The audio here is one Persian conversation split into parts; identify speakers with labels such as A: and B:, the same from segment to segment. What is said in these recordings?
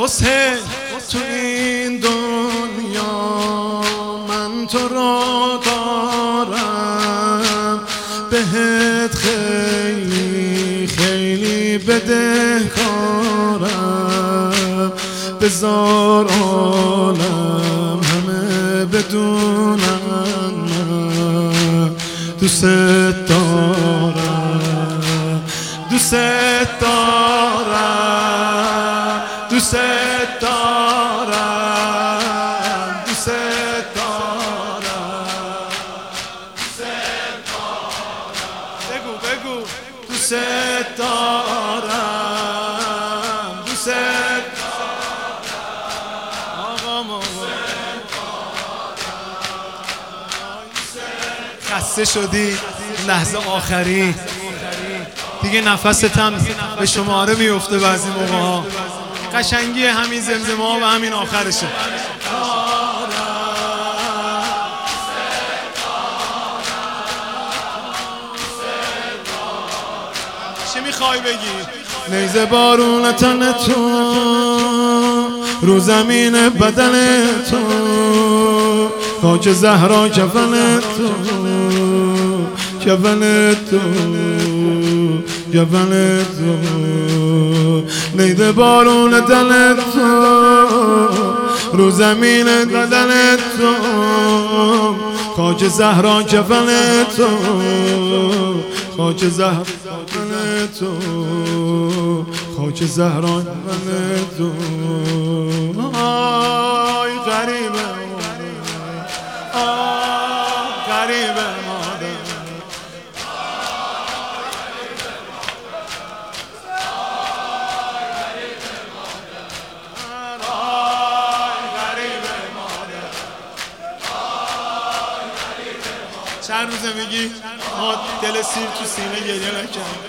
A: حسین تو این دنیا من تو را دارم، بهت خیلی خیلی بدهکارم، بذار عالم همه بدونن من دوست دارم، دوست دارم، دوست دارم، دوست دارم، دوست دارم، بگو بگو دوست دارم، دوست خسته شدی لحظه آخری دیگه، نفست هم به شماره میفته بعضی موقع ها. قشنگی همین زمزمه ها و همین آخرشه. چه میخوای بگی؟ نیزه بارون تن تو رو زمین بدن تو، خاک زهرا کفن تو، کفن تو، کفن تو، نیزه بارون تن تو رو زمین بدن تو، خاک زهرا کفن تو، خاک زهرا کفن تو، خاک زهرا کفن تو. آی غریبه غریبه مادر، چند روزه میگی ما دل سیر تو سینه گریه نکردیم.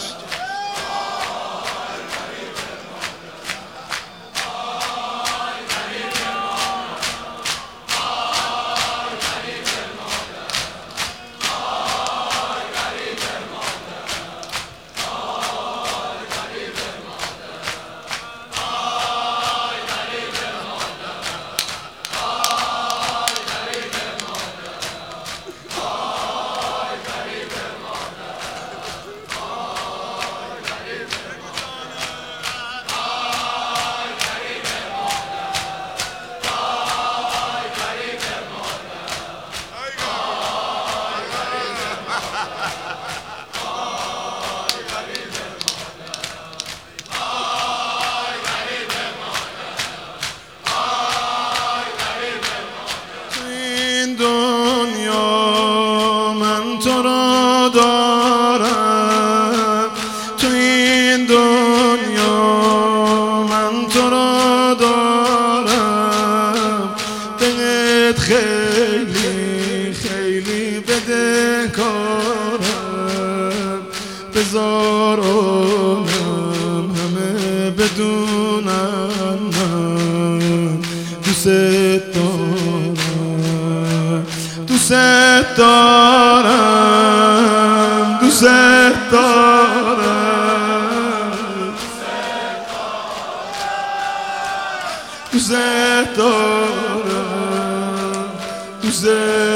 A: تو را دارم، تو این دنیا من تو را دارم، بهت خیلی خیلی بدهکارم، بذار عالم همه بدونن من دوست دارم، دوست دارم، دوست دارم، دوست دارم، دوست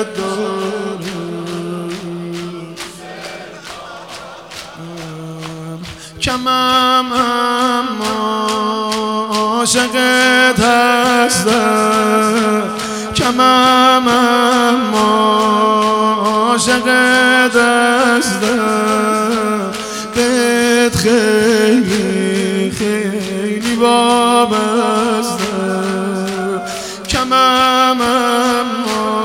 A: دارم. کمم اما عاشقت هستم، کمم اما عاشقت هستم، بهت خیلی خیلی وابستم، کمم اما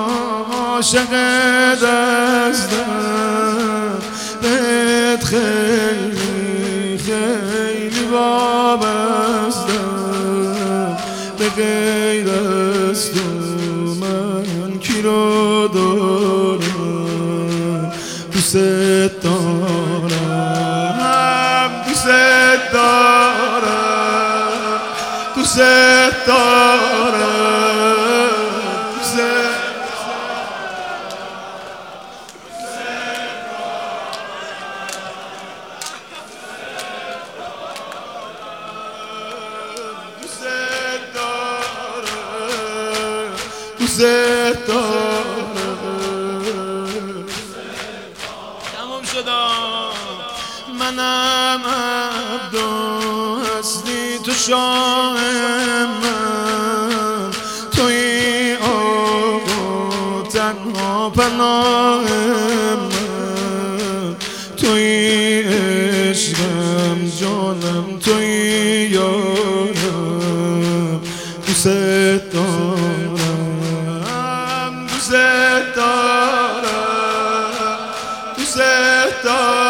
A: عاشقت هستم، بهت خیلی خیلی وابستم، به غیر از تو من کی رو دارم، دوست دارم، دوست دارم، دوست دارم، دوست دوست دارم. تمام شدا منم عبد هستی تو شاه من، توی آقا تنها پناه من، توی عشقم جانم، توی یارم، دوست دارم، دوست دارم، دوست دارم.